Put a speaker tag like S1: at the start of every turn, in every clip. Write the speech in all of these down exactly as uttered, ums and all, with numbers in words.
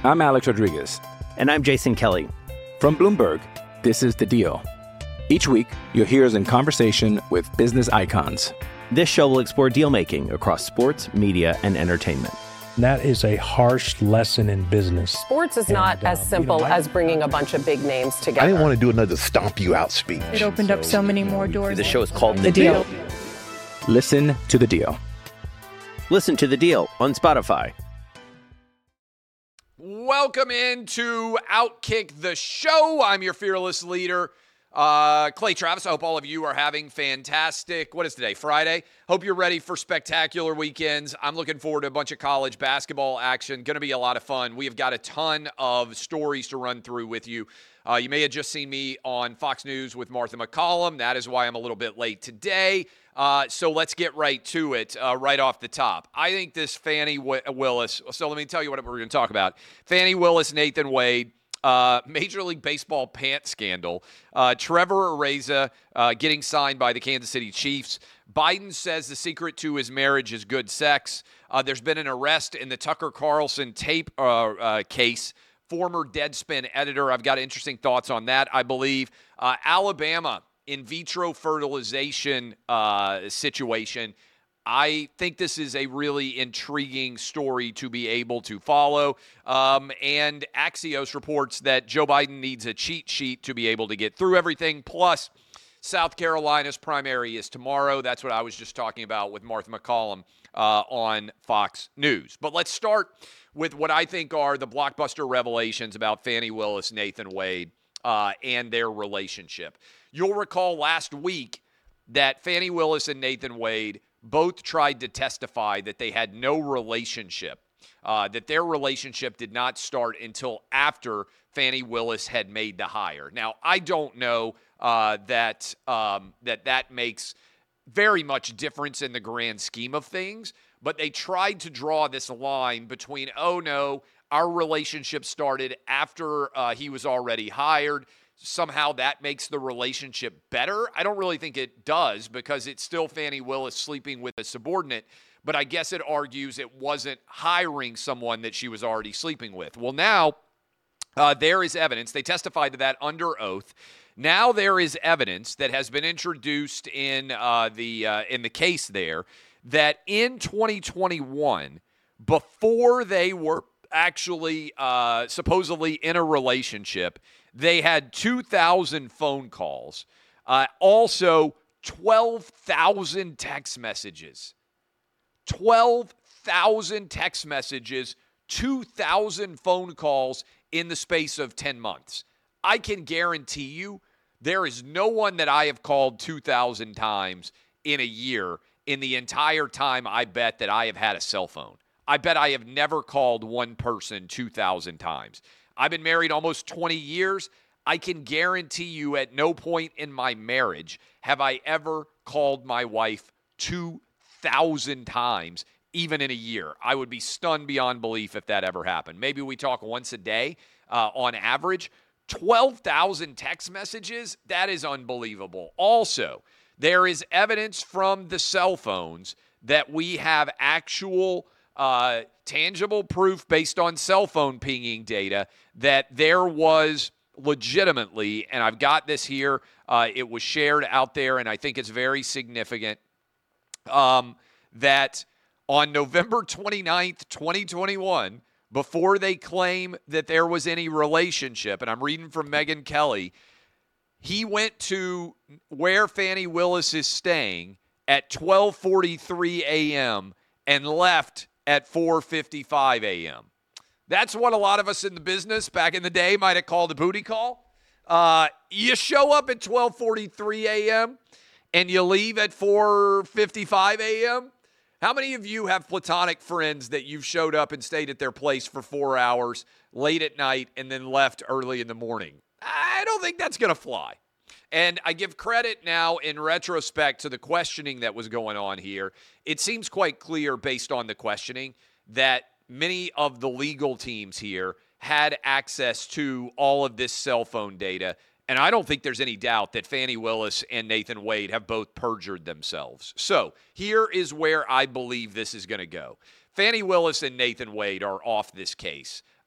S1: I'm Alex Rodriguez.
S2: And I'm Jason Kelly.
S1: From Bloomberg, this is The Deal. Each week, you'll hear us in conversation with business icons.
S2: This show will explore deal-making across sports, media, and entertainment.
S3: That is a harsh lesson in business.
S4: Sports is not
S3: and, uh,
S4: as simple
S3: you know, I,
S4: as bringing a bunch of big names together.
S5: I didn't want to do another stomp you out speech.
S6: It opened so, up so many more doors.
S2: The show is called The,
S6: the
S2: deal.
S6: deal.
S1: Listen to The Deal.
S2: Listen to The Deal on Spotify.
S7: Welcome into Outkick the Show. I'm your fearless leader, uh, Clay Travis. I hope all of you are having fantastic, what is today, Friday? Hope you're ready for spectacular weekends. I'm looking forward to a bunch of college basketball action. Going to be a lot of fun. We have got a ton of stories to run through with you. Uh, you may have just seen me on Fox News with Martha McCallum. That is why I'm a little bit late today. Uh, so let's get right to it uh, right off the top. I think this Fani w- Willis, so let me tell you what we're going to talk about. Fani Willis, Nathan Wade, uh, Major League Baseball pant scandal, uh, Trevor Ariza uh, getting signed by the Kansas City Chiefs. Biden says the secret to his marriage is good sex. Uh, there's been an arrest in the Tucker Carlson tape uh, uh, case. Former Deadspin editor. I've got interesting thoughts on that, I believe. Uh, Alabama in vitro fertilization uh, situation. I think this is a really intriguing story to be able to follow. Um, and Axios reports that Joe Biden needs a cheat sheet to be able to get through everything. Plus, South Carolina's primary is tomorrow. That's what I was just talking about with Martha McCallum uh, on Fox News. But let's start with what I think are the blockbuster revelations about Fani Willis, Nathan Wade, uh, and their relationship. You'll recall last week that Fani Willis and Nathan Wade both tried to testify that they had no relationship, uh, that their relationship did not start until after Fani Willis had made the hire. Now, I don't know uh, that um, that that makes very much difference in the grand scheme of things, but they tried to draw this line between, oh, no, our relationship started after uh, he was already hired. Somehow that makes the relationship better. I don't really think it does because it's still Fani Willis sleeping with a subordinate, but I guess it argues it wasn't hiring someone that she was already sleeping with. Well, now uh, there is evidence. They testified to that under oath. Now there is evidence that has been introduced in uh, the uh, in the case there that in twenty twenty-one, before they were actually uh, supposedly in a relationship, they had two thousand phone calls, uh, also twelve thousand text messages. twelve thousand text messages, two thousand phone calls in the space of ten months. I can guarantee you there is no one that I have called two thousand times in a year in the entire time I bet that I have had a cell phone. I bet I have never called one person two thousand times. I've been married almost twenty years. I can guarantee you at no point in my marriage have I ever called my wife two thousand times, even in a year. I would be stunned beyond belief if that ever happened. Maybe we talk once a day uh, on average. twelve thousand text messages, that is unbelievable. Also, there is evidence from the cell phones that we have actual uh, tangible proof based on cell phone pinging data that there was legitimately, and I've got this here, uh, it was shared out there, and I think it's very significant, um, that on November twenty-ninth, twenty twenty-one, before they claim that there was any relationship, and I'm reading from Megyn Kelly, he went to where Fani Willis is staying at twelve forty-three a.m. and left at four fifty-five a.m. That's what a lot of us in the business back in the day might have called a booty call. Uh, you show up at twelve forty-three a.m. and you leave at four fifty-five a.m. How many of you have platonic friends that you've showed up and stayed at their place for four hours late at night and then left early in the morning? I don't think that's going to fly. And I give credit now in retrospect to the questioning that was going on here. It seems quite clear based on the questioning that many of the legal teams here had access to all of this cell phone data. And I don't think there's any doubt that Fani Willis and Nathan Wade have both perjured themselves. So here is where I believe this is going to go. Fani Willis and Nathan Wade are off this case.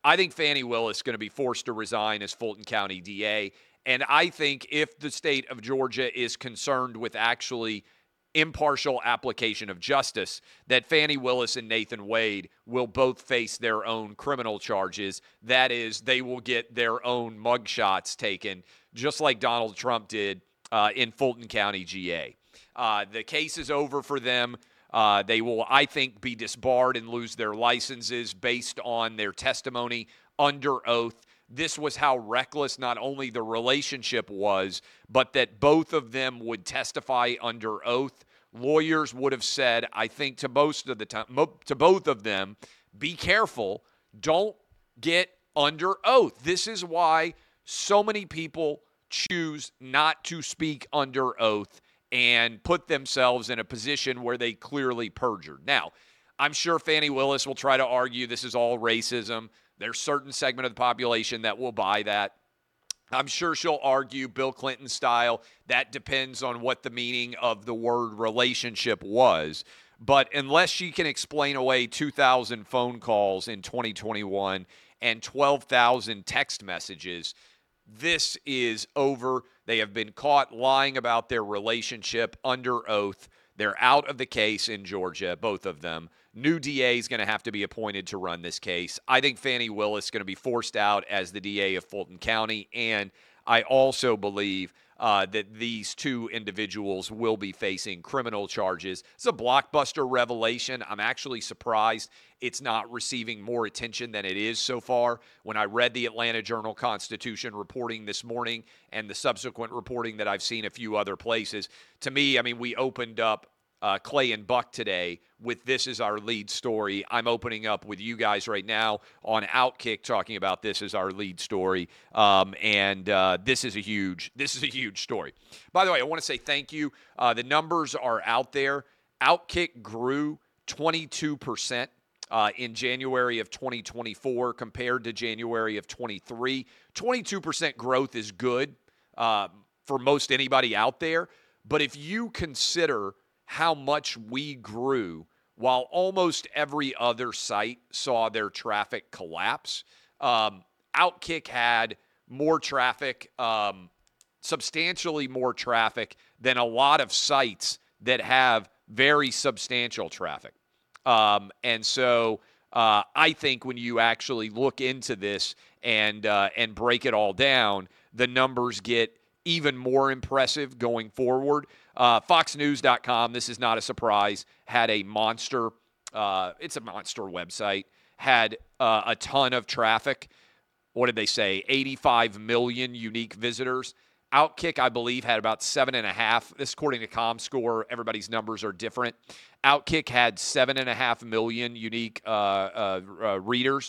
S7: I think Fani Willis is going to be forced to resign as Fulton County D A. And I think if the state of Georgia is concerned with actually impartial application of justice, that Fani Willis and Nathan Wade will both face their own criminal charges. That is, they will get their own mugshots taken, just like Donald Trump did uh, in Fulton County G A. Uh, the case is over for them. Uh, they will, I think, be disbarred and lose their licenses based on their testimony under oath. This was how reckless not only the relationship was, but that both of them would testify under oath. Lawyers would have said, I think to most of the time, to both of them, be careful, don't get under oath. This is why so many people choose not to speak under oath and put themselves in a position where they clearly perjured. Now, I'm sure Fani Willis will try to argue this is all racism. There's a certain segment of the population that will buy that. I'm sure she'll argue Bill Clinton style. That depends on what the meaning of the word relationship was. But unless she can explain away two thousand phone calls in twenty twenty-one and twelve thousand text messages, this is over. They have been caught lying about their relationship under oath. They're out of the case in Georgia, both of them. New D A is going to have to be appointed to run this case. I think Fani Willis is going to be forced out as the D A of Fulton County, and I also believe uh, that these two individuals will be facing criminal charges. It's a blockbuster revelation. I'm actually surprised it's not receiving more attention than it is so far. When I read the Atlanta Journal-Constitution reporting this morning and the subsequent reporting that I've seen a few other places, to me, I mean, we opened up Uh, Clay and Buck today with this as our lead story. I'm opening up with you guys right now on Outkick talking about this as our lead story. Um, and uh, this is a huge, this is a huge story. By the way, I want to say thank you. Uh, the numbers are out there. Outkick grew twenty-two percent uh, in January of twenty twenty-four compared to January of twenty-three. twenty-two percent growth is good uh, for most anybody out there. But if you consider how much we grew while almost every other site saw their traffic collapse. Um, Outkick had more traffic, um, substantially more traffic than a lot of sites that have very substantial traffic. Um, and so uh, I think when you actually look into this and uh, and break it all down, the numbers get even more impressive going forward. Uh, Fox News dot com, this is not a surprise, had a monster, uh, it's a monster website, had uh, a ton of traffic. What did they say? eighty-five million unique visitors. Outkick, I believe, had about seven and a half. This according to ComScore. Everybody's numbers are different. Outkick had seven and a half million unique uh, uh, uh, readers.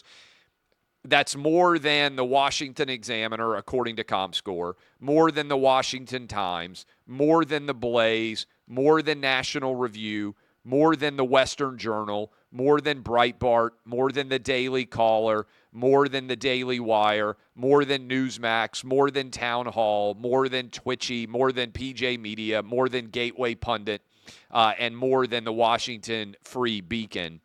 S7: That's more than the Washington Examiner, according to ComScore, more than the Washington Times, more than the Blaze, more than National Review, more than the Western Journal, more than Breitbart, more than the Daily Caller, more than the Daily Wire, more than Newsmax, more than Town Hall, more than Twitchy, more than P J Media, more than Gateway Pundit, uh, and more than the Washington Free Beacon.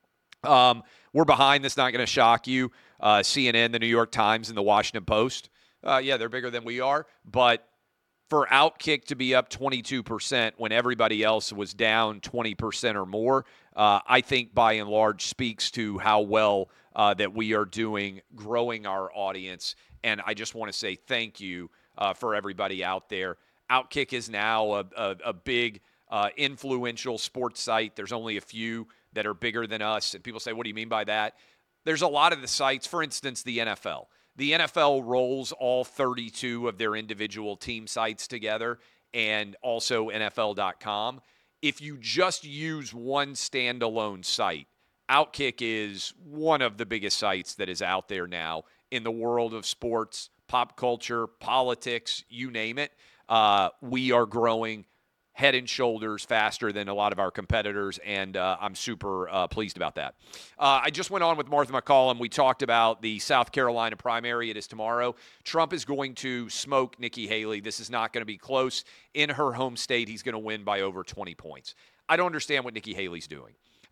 S7: Um, we're behind. That's not going to shock you. Uh, C N N, the New York Times, and the Washington Post. Uh, yeah, they're bigger than we are. But for Outkick to be up twenty-two percent when everybody else was down twenty percent or more, uh, I think by and large speaks to how well uh, that we are doing growing our audience. And I just want to say thank you uh, for everybody out there. Outkick is now a, a, a big, uh, influential sports site. There's only a few that are bigger than us. And people say, what do you mean by that? There's a lot of the sites, for instance, the N F L. The N F L rolls all thirty-two of their individual team sites together, and also N F L dot com. If you just use one standalone site, Outkick is one of the biggest sites that is out there now in the world of sports, pop culture, politics, you name it. Uh, we are growing head and shoulders faster than a lot of our competitors, and uh, I'm super uh, pleased about that. Uh, I just went on with Martha McCallum. We talked about the South Carolina primary. It is tomorrow. Trump is going to smoke Nikki Haley. This is not going to be close. In her home state, he's going to win by over twenty points. I don't understand what Nikki Haley's doing.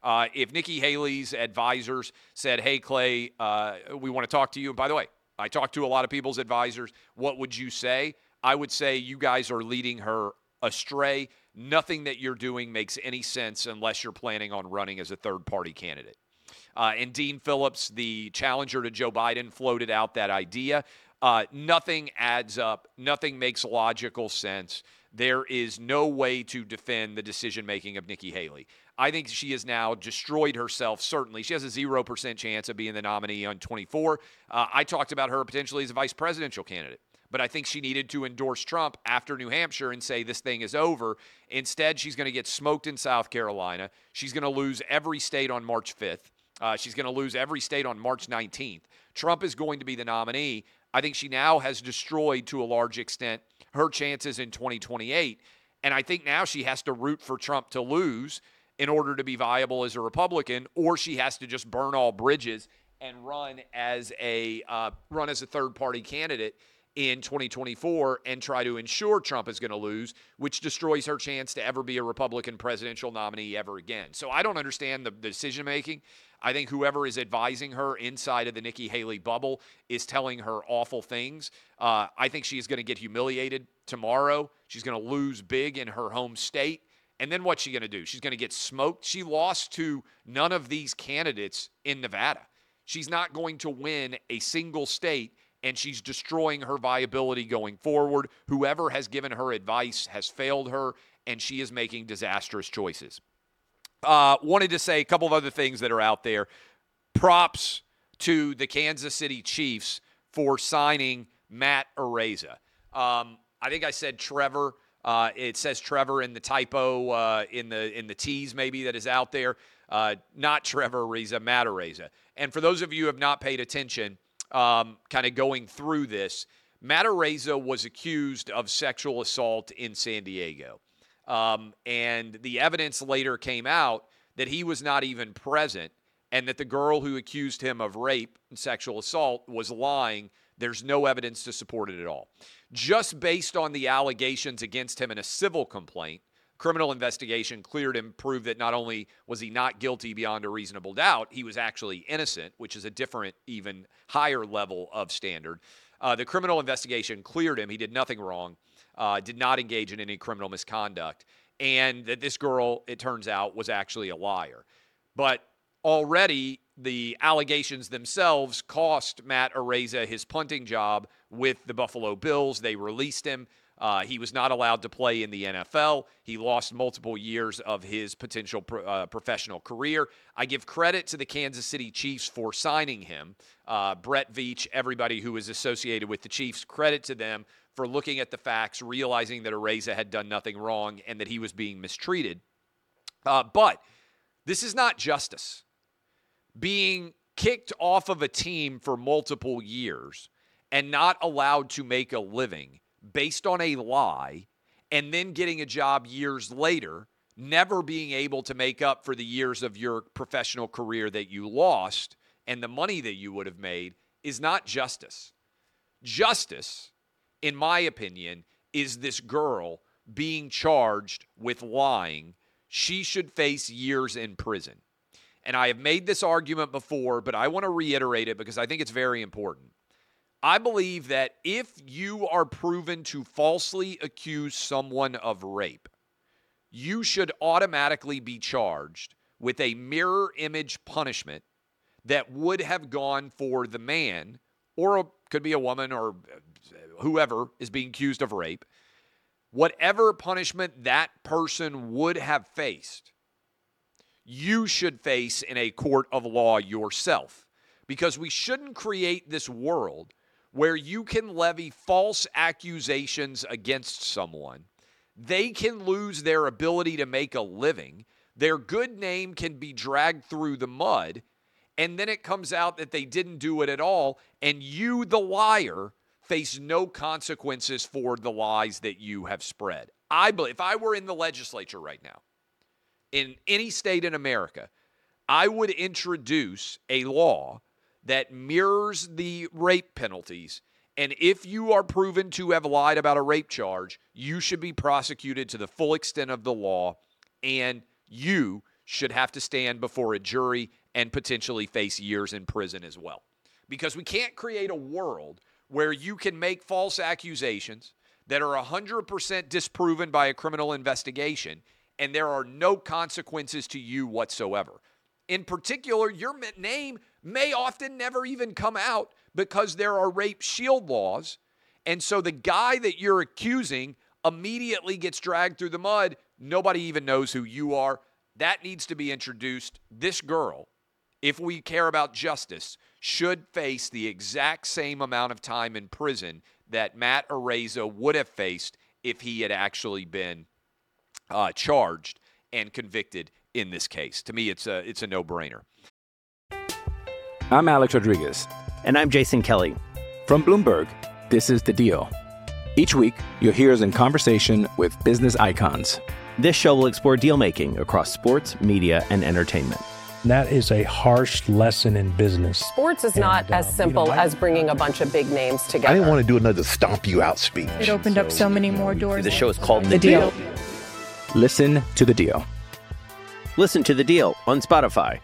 S7: Uh, if Nikki Haley's advisors said, hey, Clay, uh, we want to talk to you. And by the way, I talked to a lot of people's advisors. What would you say? I would say you guys are leading her astray. Nothing that you're doing makes any sense unless you're planning on running as a third-party candidate. Uh, and Dean Phillips, the challenger to Joe Biden, floated out that idea. Uh, nothing adds up. Nothing makes logical sense. There is no way to defend the decision-making of Nikki Haley. I think she has now destroyed herself, certainly. She has a zero percent chance of being the nominee on twenty-four. Uh, I talked about her potentially as a vice presidential candidate, but I think she needed to endorse Trump after New Hampshire and say this thing is over. Instead, she's going to get smoked in South Carolina. She's going to lose every state on March fifth. Uh, she's going to lose every state on March nineteenth. Trump is going to be the nominee. I think she now has destroyed, to a large extent, her chances in twenty twenty-eight. And I think now she has to root for Trump to lose in order to be viable as a Republican, or she has to just burn all bridges and run as a uh, run as a third-party candidate in twenty twenty-four and try to ensure Trump is going to lose, which destroys her chance to ever be a Republican presidential nominee ever again. So I don't understand the, the decision-making. I think whoever is advising her inside of the Nikki Haley bubble is telling her awful things. Uh, I think she is going to get humiliated tomorrow. She's going to lose big in her home state. And then what's she going to do? She's going to get smoked. She lost to none of these candidates in Nevada. She's not going to win a single state, and she's destroying her viability going forward. Whoever has given her advice has failed her, and she is making disastrous choices. Uh, wanted to say a couple of other things that are out there. Props to the Kansas City Chiefs for signing Matt Araiza. Um, I think I said Trevor. Uh, it says Trevor in the typo uh, in the in the T's maybe that is out there. Uh, not Trevor Ariza, Matt Araiza. And for those of you who have not paid attention, um, kind of going through this, Matt Araiza was accused of sexual assault in San Diego. Um, and the evidence later came out that he was not even present and that the girl who accused him of rape and sexual assault was lying. There's no evidence to support it at all. Just based on the allegations against him in a civil complaint, criminal investigation cleared him, proved that not only was he not guilty beyond a reasonable doubt, he was actually innocent, which is a different, even higher level of standard. Uh, the criminal investigation cleared him. He did nothing wrong, uh, did not engage in any criminal misconduct, and that this girl, it turns out, was actually a liar. But already the allegations themselves cost Matt Araiza his punting job with the Buffalo Bills. They released him. Uh, he was not allowed to play in the N F L. He lost multiple years of his potential pro, uh, professional career. I give credit to the Kansas City Chiefs for signing him. Uh, Brett Veach, everybody who is associated with the Chiefs, credit to them for looking at the facts, realizing that Araiza had done nothing wrong and that he was being mistreated. Uh, but this is not justice. Being kicked off of a team for multiple years and not allowed to make a living based on a lie, and then getting a job years later, never being able to make up for the years of your professional career that you lost and the money that you would have made, is not justice. Justice, in my opinion, is this girl being charged with lying. She should face years in prison. And I have made this argument before, but I want to reiterate it because I think it's very important. I believe that if you are proven to falsely accuse someone of rape, you should automatically be charged with a mirror image punishment that would have gone for the man, or a, could be a woman or whoever is being accused of rape. Whatever punishment that person would have faced, you should face in a court of law yourself, because we shouldn't create this world where you can levy false accusations against someone. They can lose their ability to make a living. Their good name can be dragged through the mud, and then it comes out that they didn't do it at all, and you, the liar, face no consequences for the lies that you have spread. I believe, if I were in the legislature right now, in any state in America, I would introduce a law that mirrors the rape penalties. And if you are proven to have lied about a rape charge, you should be prosecuted to the full extent of the law, and you should have to stand before a jury and potentially face years in prison as well. Because we can't create a world where you can make false accusations that are one hundred percent disproven by a criminal investigation, and there are no consequences to you whatsoever. In particular, your name may often never even come out because there are rape shield laws, and so the guy that you're accusing immediately gets dragged through the mud. Nobody even knows who you are. That needs to be introduced. This girl, if we care about justice, should face the exact same amount of time in prison that Matt Araiza would have faced if he had actually been uh, charged and convicted in this case. To me, it's a, it's a no-brainer.
S1: I'm Alex Rodriguez.
S2: And I'm Jason Kelly.
S1: From Bloomberg, this is The Deal. Each week, you'll hear us in conversation with business icons.
S2: This show will explore deal-making across sports, media, and entertainment.
S3: That is a harsh lesson in business.
S4: Sports is
S3: And,
S4: not
S3: uh,
S4: as
S3: you
S4: simple
S3: know, I-
S4: as bringing a bunch of big names together.
S5: I didn't want to do another stomp you out speech.
S6: It opened up so many more doors.
S2: The show is called The,
S6: The
S2: deal.
S6: Deal.
S1: Listen to The Deal.
S2: Listen to The Deal on Spotify.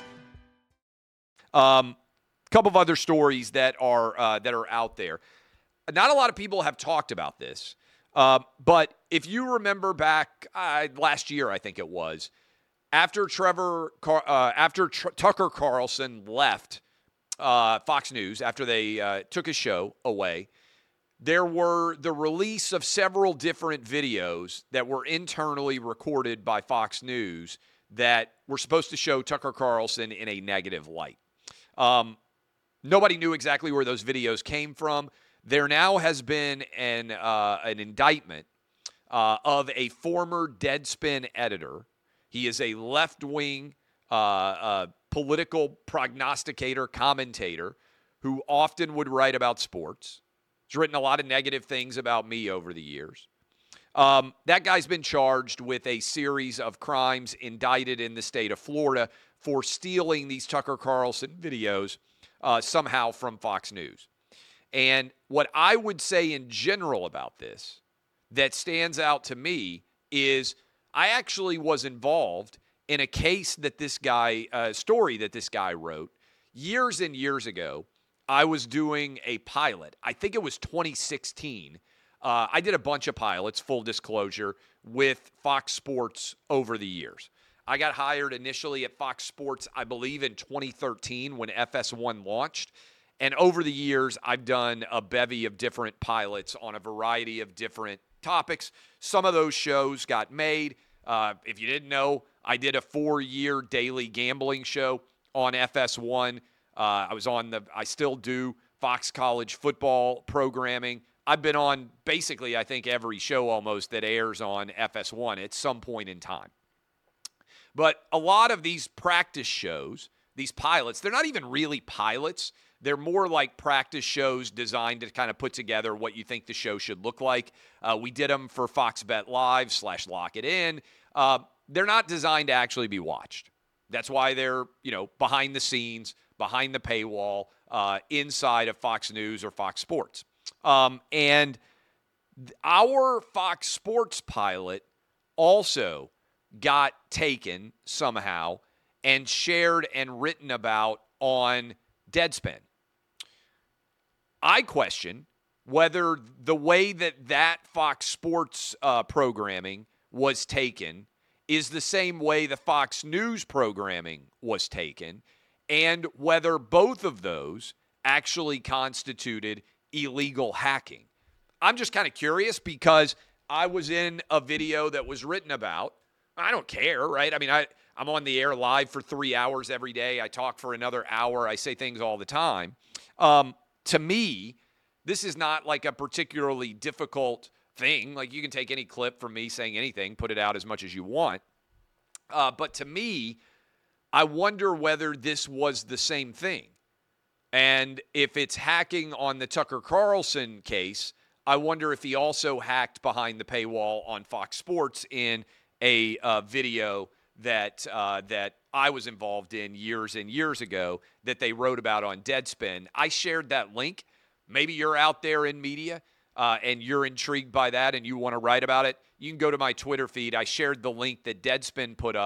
S7: Um, couple of other stories that are uh, that are out there. Not a lot of people have talked about this, uh, but if you remember back uh, last year, I think it was, after Trevor, Car- uh, after Tr- Tucker Carlson left uh, Fox News, after they uh, took his show away, there were the release of several different videos that were internally recorded by Fox News that were supposed to show Tucker Carlson in a negative light. Um, nobody knew exactly where those videos came from. There now has been an uh, an indictment uh, of a former Deadspin editor. He is a left-wing uh, uh, political prognosticator, commentator, who often would write about sports. He's written a lot of negative things about me over the years. Um, that guy's been charged with a series of crimes, indicted in the state of Florida for stealing these Tucker Carlson videos uh, somehow from Fox News. And what I would say in general about this that stands out to me is I actually was involved in a case that this guy, a uh, story that this guy wrote years and years ago. I was doing a pilot. I think it was twenty sixteen. Uh, I did a bunch of pilots, full disclosure, with Fox Sports over the years. I got hired initially at Fox Sports, I believe, in twenty thirteen when F S one launched. And over the years, I've done a bevy of different pilots on a variety of different topics. Some of those shows got made. Uh, if you didn't know, I did a four-year daily gambling show on F S one. Uh, I was on the, I still do Fox College football programming. I've been on basically, I think, every show almost that airs on F S one at some point in time. But a lot of these practice shows, these pilots, they're not even really pilots. They're more like practice shows designed to kind of put together what you think the show should look like. Uh, we did them for Fox Bet Live slash Lock It In. Uh, they're not designed to actually be watched. That's why they're, you know, behind the scenes, behind the paywall, uh, inside of Fox News or Fox Sports. Um, and th- our Fox Sports pilot also got taken somehow and shared and written about on Deadspin. I question whether the way that that Fox Sports uh, programming was taken is the same way the Fox News programming was taken, and whether both of those actually constituted illegal hacking. I'm just kind of curious because I was in a video that was written about. I don't care, right? I mean, I, I'm on the air live for three hours every day. I talk for another hour. I say things all the time. Um, to me, this is not like a particularly difficult thing. Like, you can take any clip from me saying anything, put it out as much as you want. Uh, but to me, I wonder whether this was the same thing. And if it's hacking on the Tucker Carlson case, I wonder if he also hacked behind the paywall on Fox Sports in a uh, video that uh, that I was involved in years and years ago that they wrote about on Deadspin. I shared that link. Maybe you're out there in media uh, and you're intrigued by that and you want to write about it. You can go to my Twitter feed. I shared the link that Deadspin put up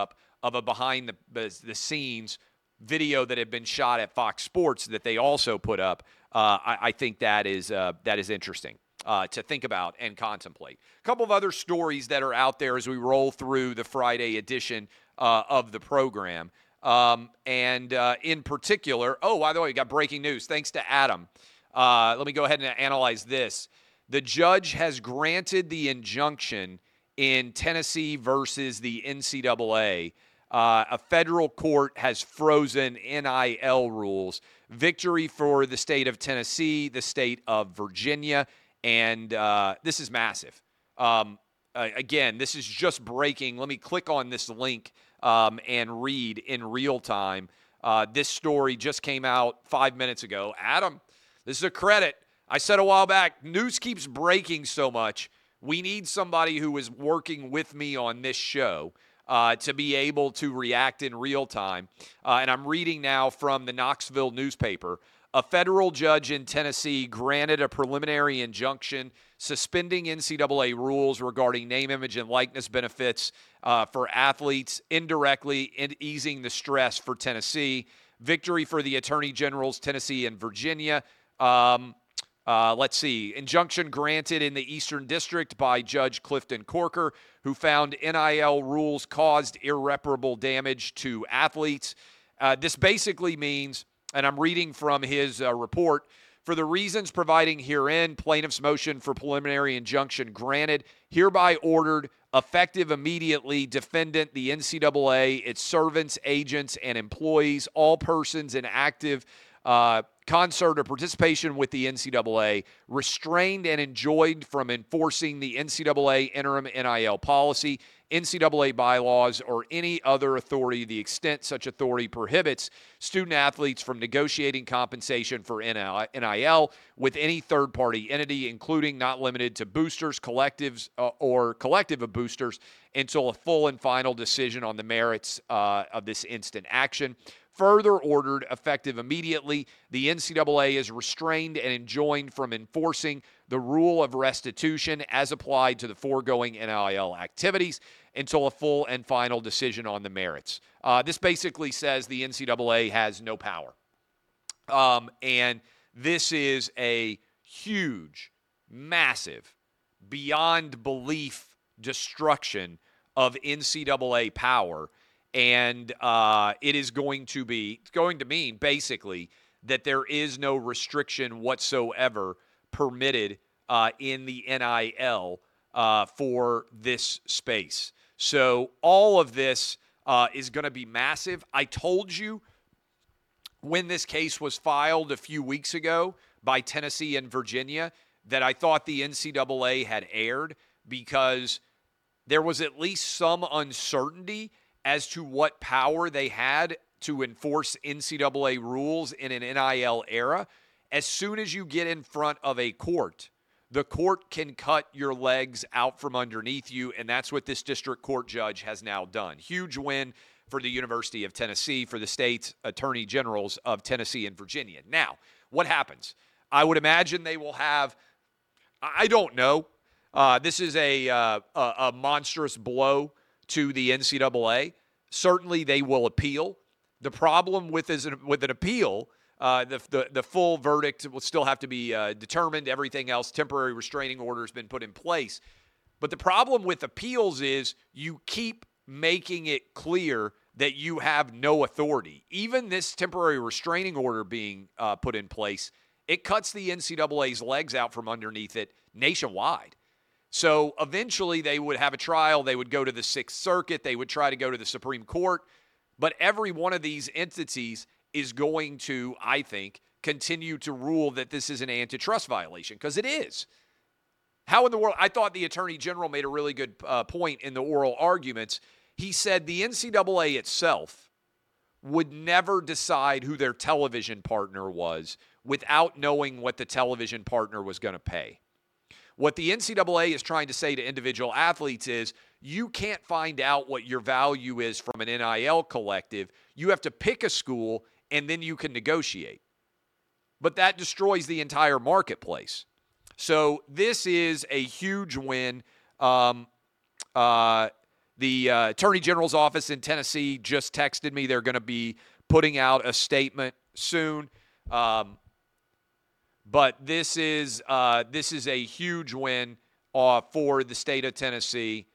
S7: of a behind the, the, the scenes video that had been shot at Fox Sports that they also put up. Uh, I, I think that is uh, that is interesting uh, to think about and contemplate. A couple of other stories that are out there as we roll through the Friday edition uh, of the program. Um, and uh, in particular, oh, by the way, we got breaking news. Thanks to Adam. Uh, let me go ahead and analyze this. The judge has granted the injunction in Tennessee versus the N C double A. Uh, a federal court has frozen N I L rules. Victory for the state of Tennessee, the state of Virginia, and uh, this is massive. Um, uh, again, this is just breaking. Let me click on this link um, and read in real time. Uh, this story just came out five minutes ago. Adam, this is a credit. I said a while back, news keeps breaking so much. We need somebody who is working with me on this show uh, to be able to react in real time. Uh, and I'm reading now from the Knoxville newspaper. A federal judge in Tennessee granted a preliminary injunction suspending N C double A rules regarding name, image, and likeness benefits uh, for athletes, indirectly in easing the stress for Tennessee. Victory for the Attorney Generals, Tennessee and Virginia. Um, Uh, let's see. Injunction granted in the Eastern District by Judge Clifton Corker, who found N I L rules caused irreparable damage to athletes. Uh, this basically means, and I'm reading from his uh, report, for the reasons providing herein, plaintiff's motion for preliminary injunction granted, hereby ordered, effective immediately, defendant, the N C double A, its servants, agents, and employees, all persons in active uh, concert or participation with the N C double A, restrained and enjoined from enforcing the N C double A interim N I L policy, N C double A bylaws, or any other authority to the extent such authority prohibits student-athletes from negotiating compensation for N I L with any third-party entity, including not limited to boosters, collectives, uh, or collective of boosters, until a full and final decision on the merits uh, of this instant action. Further ordered, effective immediately, the N C double A is restrained and enjoined from enforcing the rule of restitution as applied to the foregoing N I L activities until a full and final decision on the merits. Uh, this basically says the N C double A has no power. Um, and this is a huge, massive, beyond belief destruction of N C double A power. And uh, it is going to be it's going to mean basically that there is no restriction whatsoever permitted uh, in the N I L uh, for this space. So all of this uh, is going to be massive. I told you when this case was filed a few weeks ago by Tennessee and Virginia that I thought the N C double A had erred because there was at least some uncertainty as to what power they had to enforce N C double A rules in an N I L era. As soon as you get in front of a court, the court can cut your legs out from underneath you, and that's what this district court judge has now done. Huge win for the University of Tennessee, for the state's attorney generals of Tennessee and Virginia. Now, what happens? I would imagine they will have, I don't know, uh, this is a, uh, a, a monstrous blow to the N C double A. Certainly they will appeal. The problem with is with an appeal, uh, the, the the full verdict will still have to be uh, determined. Everything else, temporary restraining order has been put in place. But the problem with appeals is you keep making it clear that you have no authority. Even this temporary restraining order being uh, put in place, it cuts the N C double A's legs out from underneath it nationwide. So eventually they would have a trial. They would go to the Sixth Circuit. They would try to go to the Supreme Court. But every one of these entities is going to, I think, continue to rule that this is an antitrust violation, because it is. How in the world? I thought the Attorney General made a really good uh, point in the oral arguments. He said the N C double A itself would never decide who their television partner was without knowing what the television partner was going to pay. What the N C double A is trying to say to individual athletes is you can't find out what your value is from an N I L collective. You have to pick a school, and then you can negotiate. But that destroys the entire marketplace. So this is a huge win. Um, uh, The uh, Attorney General's office in Tennessee just texted me they're going to be putting out a statement soon. Um, but this is uh, this is a huge win uh, for the state of Tennessee.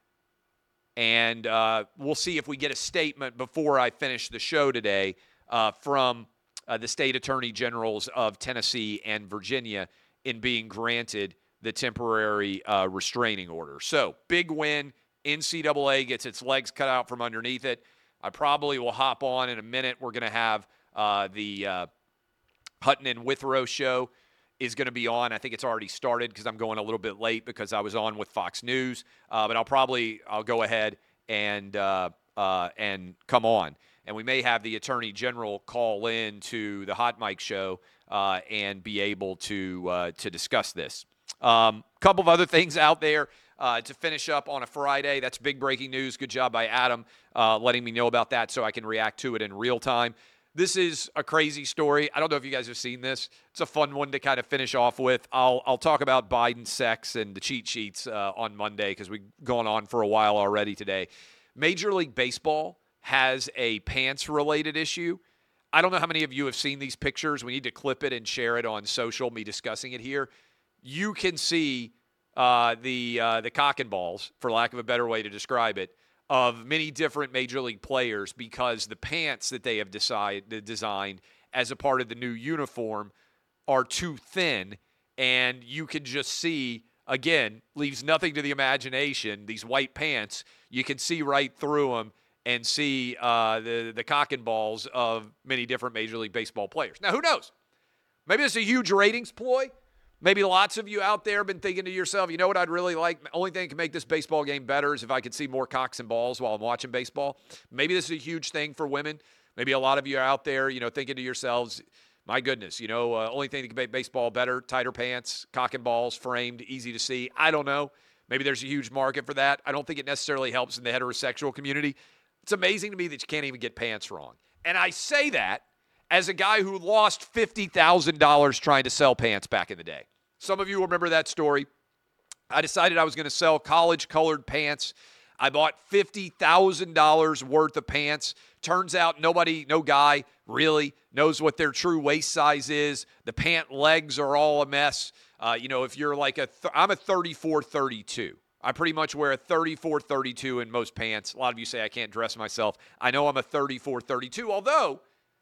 S7: And uh, we'll see if we get a statement before I finish the show today uh, from uh, the state attorney generals of Tennessee and Virginia in being granted the temporary uh, restraining order. So, big win. N C double A gets its legs cut out from underneath it. I probably will hop on in a minute. We're going to have uh, the uh, Hutton and Withrow show is going to be on. I think it's already started because I'm going a little bit late because I was on with Fox News. Uh, but I'll probably I'll go ahead and uh, uh, and come on. And we may have the Attorney General call in to the Hot Mic show uh, and be able to uh, to discuss this. A um, couple of other things out there. Uh, to finish up on a Friday. That's big breaking news. Good job by Adam uh, letting me know about that so I can react to it in real time. This is a crazy story. I don't know if you guys have seen this. It's a fun one to kind of finish off with. I'll I'll talk about Biden sex and the cheat sheets uh, on Monday because we've gone on for a while already today. Major League Baseball has a pants-related issue. I don't know how many of you have seen these pictures. We need to clip it and share it on social, me discussing it here. You can see Uh, the uh, the cock and balls, for lack of a better way to describe it, of many different Major League players because the pants that they have decide, designed as a part of the new uniform are too thin, and you can just see, again, leaves nothing to the imagination, these white pants, you can see right through them and see uh, the, the cock and balls of many different Major League Baseball players. Now, who knows? Maybe it's a huge ratings ploy. Maybe lots of you out there have been thinking to yourself, you know what I'd really like? The only thing that can make this baseball game better is if I could see more cocks and balls while I'm watching baseball. Maybe this is a huge thing for women. Maybe a lot of you are out there, you know, thinking to yourselves, my goodness, you know, uh, only thing that can make baseball better, tighter pants, cock and balls, framed, easy to see. I don't know. Maybe there's a huge market for that. I don't think it necessarily helps in the heterosexual community. It's amazing to me that you can't even get pants wrong. And I say that as a guy who lost fifty thousand dollars trying to sell pants back in the day. Some of you remember that story. I decided I was going to sell college-colored pants. I bought fifty thousand dollars worth of pants. Turns out nobody, no guy really knows what their true waist size is. The pant legs are all a mess. Uh, you know, if you're like a, th- I'm a thirty-four thirty-two. I pretty much wear a thirty-four thirty-two in most pants. A lot of you say I can't dress myself. I know I'm a thirty-four thirty-two, although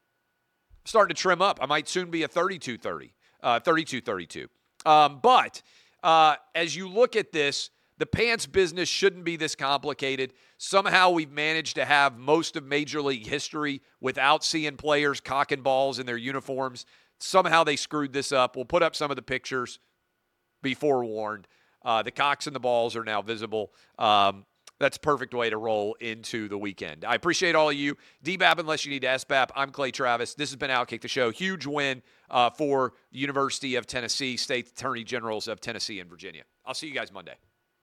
S7: I'm starting to trim up. I might soon be a thirty-two thirty, uh, thirty-two thirty-two. Um, but uh, as you look at this, the pants business shouldn't be this complicated. Somehow we've managed to have most of Major League history without seeing players cock and balls in their uniforms. Somehow they screwed this up. We'll put up some of the pictures. Be forewarned. Uh, the cocks and the balls are now visible. Um, that's a perfect way to roll into the weekend. I appreciate all of you. D B A P unless you need S B A P. I'm Clay Travis. This has been Outkick the Show. Huge win uh, for the University of Tennessee, State Attorney Generals of Tennessee and Virginia. I'll see you guys Monday.